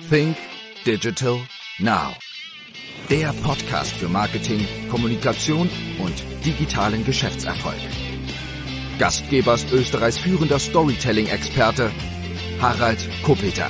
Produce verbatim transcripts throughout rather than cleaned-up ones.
Think Digital Now. Der Podcast für Marketing, Kommunikation und digitalen Geschäftserfolg. Gastgeber ist Österreichs führender Storytelling-Experte Harald Kopeter.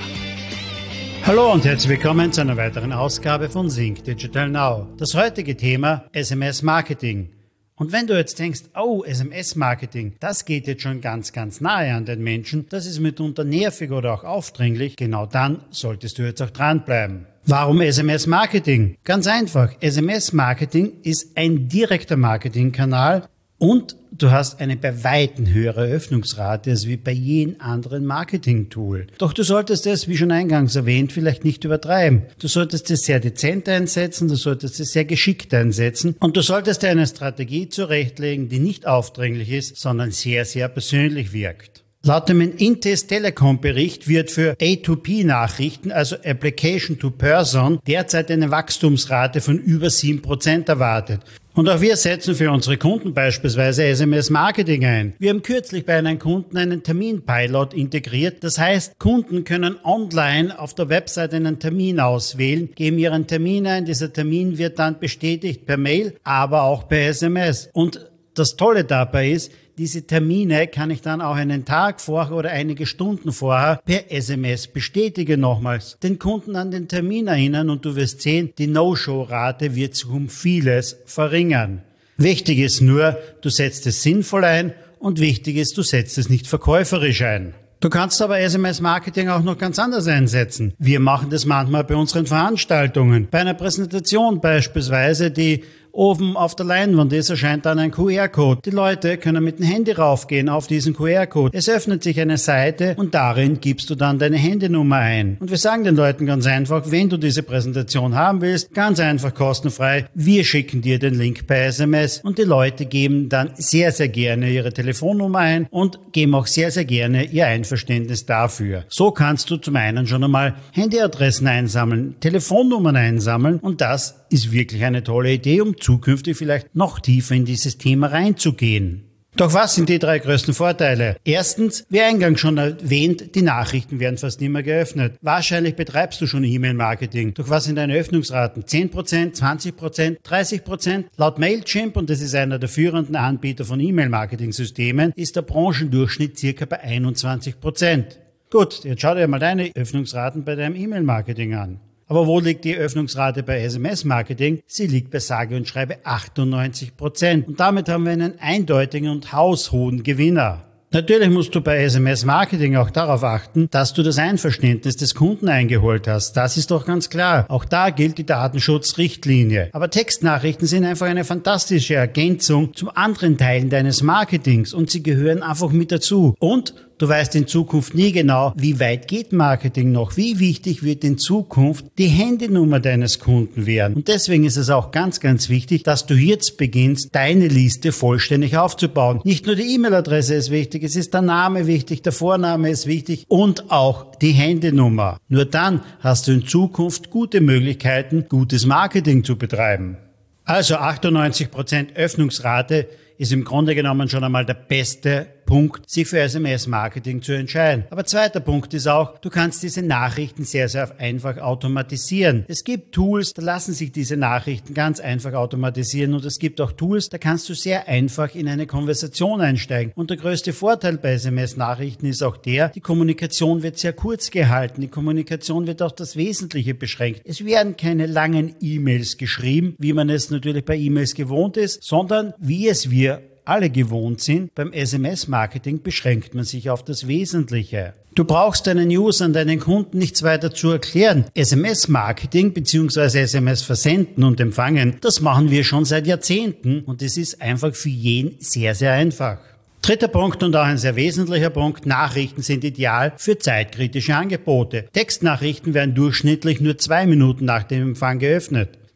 Hallo und herzlich willkommen zu einer weiteren Ausgabe von Think Digital Now. Das heutige Thema S M S-Marketing. Und wenn du jetzt denkst, oh, S M S-Marketing, das geht jetzt schon ganz, ganz nahe an den Menschen, das ist mitunter nervig oder auch aufdringlich, genau dann solltest du jetzt auch dranbleiben. Warum S M S-Marketing? Ganz einfach, S M S-Marketing ist ein direkter Marketingkanal und du hast eine bei Weitem höhere Öffnungsrate als wie bei jedem anderen Marketing-Tool. Doch du solltest es, wie schon eingangs erwähnt, vielleicht nicht übertreiben. Du solltest es sehr dezent einsetzen, du solltest es sehr geschickt einsetzen und du solltest dir eine Strategie zurechtlegen, die nicht aufdringlich ist, sondern sehr, sehr persönlich wirkt. Laut dem Intes Telekom Bericht wird für A zwei P Nachrichten, also Application to Person, derzeit eine Wachstumsrate von über sieben Prozent erwartet. Und auch wir setzen für unsere Kunden beispielsweise S M S-Marketing ein. Wir haben kürzlich bei einem Kunden einen Terminpilot integriert. Das heißt, Kunden können online auf der Website einen Termin auswählen, geben ihren Termin ein. Dieser Termin wird dann bestätigt per Mail, aber auch per S M S. Und das Tolle dabei ist, diese Termine kann ich dann auch einen Tag vorher oder einige Stunden vorher per S M S bestätigen nochmals. Den Kunden an den Termin erinnern und du wirst sehen, die No-Show-Rate wird sich um vieles verringern. Wichtig ist nur, du setzt es sinnvoll ein und wichtig ist, du setzt es nicht verkäuferisch ein. Du kannst aber S M S-Marketing auch noch ganz anders einsetzen. Wir machen das manchmal bei unseren Veranstaltungen. Bei einer Präsentation beispielsweise, die oben auf der Leinwand ist, erscheint dann ein Q R-Code. Die Leute können mit dem Handy raufgehen auf diesen Q R-Code. Es öffnet sich eine Seite und darin gibst du dann deine Handynummer ein. Und wir sagen den Leuten ganz einfach, wenn du diese Präsentation haben willst, ganz einfach kostenfrei, wir schicken dir den Link per S M S und die Leute geben dann sehr, sehr gerne ihre Telefonnummer ein und geben auch sehr, sehr gerne ihr Einverständnis dafür. So kannst du zum einen schon einmal Handyadressen einsammeln, Telefonnummern einsammeln und das ist wirklich eine tolle Idee, um zukünftig vielleicht noch tiefer in dieses Thema reinzugehen. Doch was sind die drei größten Vorteile? Erstens, wie eingangs schon erwähnt, die Nachrichten werden fast immer geöffnet. Wahrscheinlich betreibst du schon E-Mail-Marketing. Doch was sind deine Öffnungsraten? zehn Prozent, zwanzig Prozent, dreißig Prozent? Laut Mailchimp, und das ist einer der führenden Anbieter von E-Mail-Marketing-Systemen, ist der Branchendurchschnitt circa bei einundzwanzig Prozent. Gut, jetzt schau dir mal deine Öffnungsraten bei deinem E-Mail-Marketing an. Aber wo liegt die Öffnungsrate bei S M S-Marketing? Sie liegt bei sage und schreibe achtundneunzig Prozent. Und damit haben wir einen eindeutigen und haushohen Gewinner. Natürlich musst du bei S M S-Marketing auch darauf achten, dass du das Einverständnis des Kunden eingeholt hast. Das ist doch ganz klar. Auch da gilt die Datenschutzrichtlinie. Aber Textnachrichten sind einfach eine fantastische Ergänzung zu anderen Teilen deines Marketings und sie gehören einfach mit dazu. Und du weißt in Zukunft nie genau, wie weit geht Marketing noch, wie wichtig wird in Zukunft die Handynummer deines Kunden werden. Und deswegen ist es auch ganz, ganz wichtig, dass du jetzt beginnst, deine Liste vollständig aufzubauen. Nicht nur die E-Mail-Adresse ist wichtig, es ist der Name wichtig, der Vorname ist wichtig und auch die Handynummer. Nur dann hast du in Zukunft gute Möglichkeiten, gutes Marketing zu betreiben. Also achtundneunzig Prozent Öffnungsrate ist im Grunde genommen schon einmal der beste Punkt, sich für S M S-Marketing zu entscheiden. Aber zweiter Punkt ist auch, du kannst diese Nachrichten sehr, sehr einfach automatisieren. Es gibt Tools, da lassen sich diese Nachrichten ganz einfach automatisieren und es gibt auch Tools, da kannst du sehr einfach in eine Konversation einsteigen. Und der größte Vorteil bei S M S-Nachrichten ist auch der, die Kommunikation wird sehr kurz gehalten, die Kommunikation wird auf das Wesentliche beschränkt. Es werden keine langen E-Mails geschrieben, wie man es natürlich bei E-Mails gewohnt ist, sondern wie es wir alle gewohnt sind, beim S M S-Marketing beschränkt man sich auf das Wesentliche. Du brauchst deinen Usern, deinen Kunden nichts weiter zu erklären. S M S-Marketing bzw. S M S versenden und empfangen, das machen wir schon seit Jahrzehnten und es ist einfach für jeden sehr, sehr einfach. Dritter Punkt und auch ein sehr wesentlicher Punkt, Nachrichten sind ideal für zeitkritische Angebote. Textnachrichten werden durchschnittlich nur zwei Minuten nach dem Empfang geöffnet.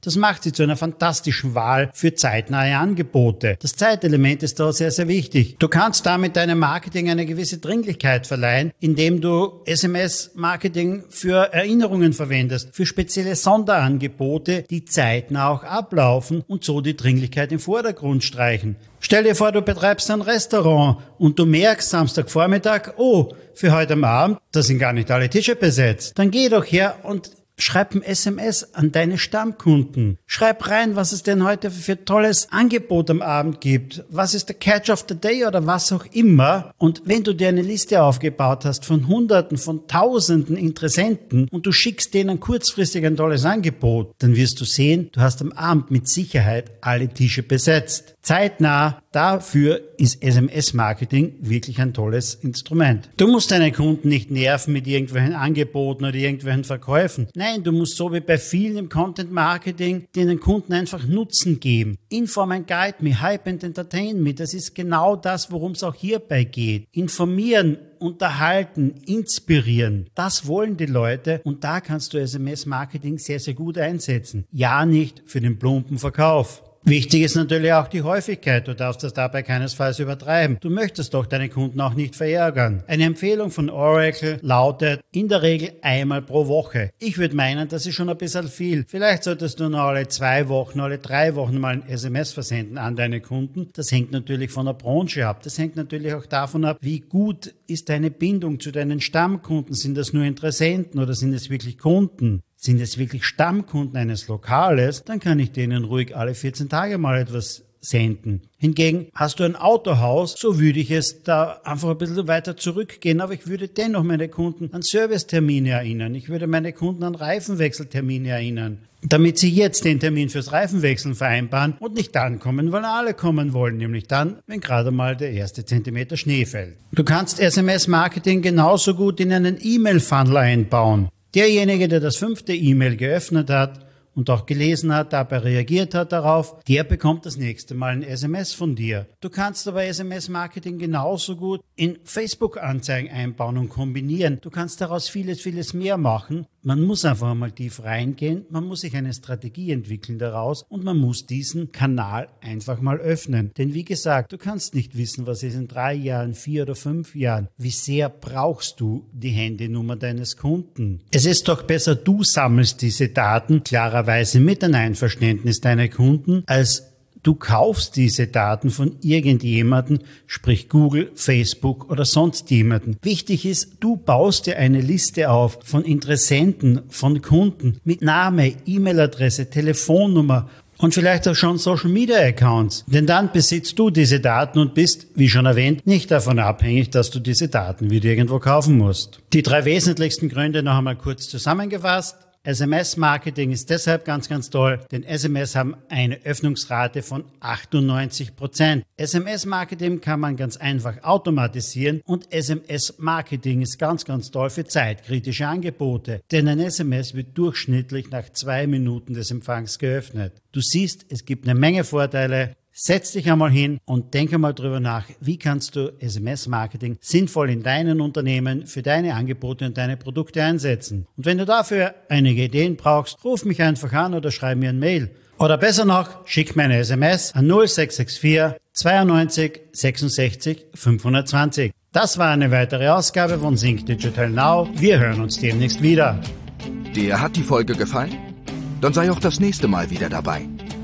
Das macht sie zu einer fantastischen Wahl für zeitnahe Angebote. Das Zeitelement ist da sehr, sehr wichtig. Du kannst damit deinem Marketing eine gewisse Dringlichkeit verleihen, indem du S M S-Marketing für Erinnerungen verwendest, für spezielle Sonderangebote, die zeitnah auch ablaufen und so die Dringlichkeit im Vordergrund streichen. Stell dir vor, du betreibst ein Restaurant und du merkst Samstagvormittag, oh, für heute Abend, da sind gar nicht alle Tische besetzt. Dann geh doch her und schreib ein S M S an deine Stammkunden. Schreib rein, was es denn heute für tolles Angebot am Abend gibt. Was ist der Catch of the Day oder was auch immer. Und wenn du dir eine Liste aufgebaut hast von Hunderten, von Tausenden Interessenten und du schickst denen kurzfristig ein tolles Angebot, dann wirst du sehen, du hast am Abend mit Sicherheit alle Tische besetzt. Zeitnah, dafür ist S M S-Marketing wirklich ein tolles Instrument. Du musst deine Kunden nicht nerven mit irgendwelchen Angeboten oder irgendwelchen Verkäufen. Nein, du musst so wie bei vielen im Content-Marketing den Kunden einfach Nutzen geben. Inform and Guide me, Hype and Entertain me, das ist genau das, worum es auch hierbei geht. Informieren, unterhalten, inspirieren, das wollen die Leute und da kannst du S M S-Marketing sehr, sehr gut einsetzen. Ja, nicht für den plumpen Verkauf. Wichtig ist natürlich auch die Häufigkeit. Du darfst das dabei keinesfalls übertreiben. Du möchtest doch deine Kunden auch nicht verärgern. Eine Empfehlung von Oracle lautet in der Regel einmal pro Woche. Ich würde meinen, das ist schon ein bisschen viel. Vielleicht solltest du nur alle zwei Wochen, alle drei Wochen mal ein S M S versenden an deine Kunden. Das hängt natürlich von der Branche ab. Das hängt natürlich auch davon ab, wie gut ist deine Bindung zu deinen Stammkunden. Sind das nur Interessenten oder sind es wirklich Kunden? Sind es wirklich Stammkunden eines Lokales, dann kann ich denen ruhig alle vierzehn Tage mal etwas senden. Hingegen hast du ein Autohaus, so würde ich es da einfach ein bisschen weiter zurückgehen, aber ich würde dennoch meine Kunden an Servicetermine erinnern. Ich würde meine Kunden an Reifenwechseltermine erinnern, damit sie jetzt den Termin fürs Reifenwechseln vereinbaren und nicht dann kommen, weil alle kommen wollen, nämlich dann, wenn gerade mal der erste Zentimeter Schnee fällt. Du kannst S M S-Marketing genauso gut in einen E-Mail-Funnel einbauen. Derjenige, der das fünfte E-Mail geöffnet hat und auch gelesen hat, dabei reagiert hat darauf, der bekommt das nächste Mal ein S M S von dir. Du kannst aber S M S-Marketing genauso gut in Facebook-Anzeigen einbauen und kombinieren. Du kannst daraus vieles, vieles mehr machen. Man muss einfach mal tief reingehen, man muss sich eine Strategie entwickeln daraus und man muss diesen Kanal einfach mal öffnen. Denn wie gesagt, du kannst nicht wissen, was ist in drei Jahren, vier oder fünf Jahren. Wie sehr brauchst du die Handynummer deines Kunden? Es ist doch besser, du sammelst diese Daten klarerweise mit dem Einverständnis deiner Kunden, als du kaufst diese Daten von irgendjemandem, sprich Google, Facebook oder sonst jemanden. Wichtig ist, du baust dir eine Liste auf von Interessenten, von Kunden mit Name, E-Mail-Adresse, Telefonnummer und vielleicht auch schon Social-Media-Accounts. Denn dann besitzt du diese Daten und bist, wie schon erwähnt, nicht davon abhängig, dass du diese Daten wieder irgendwo kaufen musst. Die drei wesentlichsten Gründe noch einmal kurz zusammengefasst. S M S-Marketing ist deshalb ganz, ganz toll, denn S M S haben eine Öffnungsrate von achtundneunzig Prozent. S M S-Marketing kann man ganz einfach automatisieren und S M S-Marketing ist ganz, ganz toll für zeitkritische Angebote, denn ein S M S wird durchschnittlich nach zwei Minuten des Empfangs geöffnet. Du siehst, es gibt eine Menge Vorteile. Setz dich einmal hin und denk einmal drüber nach, wie kannst du S M S-Marketing sinnvoll in deinen Unternehmen für deine Angebote und deine Produkte einsetzen. Und wenn du dafür einige Ideen brauchst, ruf mich einfach an oder schreib mir ein Mail. Oder besser noch, schick mir eine S M S an null sechs sechs vier zweiundneunzig sechsundsechzig fünfhundertzwanzig. Das war eine weitere Ausgabe von Think Digital Now. Wir hören uns demnächst wieder. Dir hat die Folge gefallen? Dann sei auch das nächste Mal wieder dabei.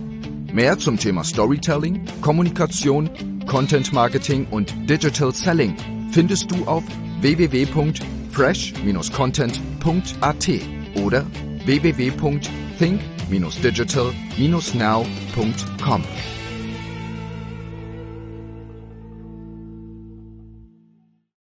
Mehr zum Thema Storytelling, Kommunikation, Content Marketing und Digital Selling findest du auf w w w punkt fresh dash content punkt a t oder w w w punkt think dash digital dash now punkt com.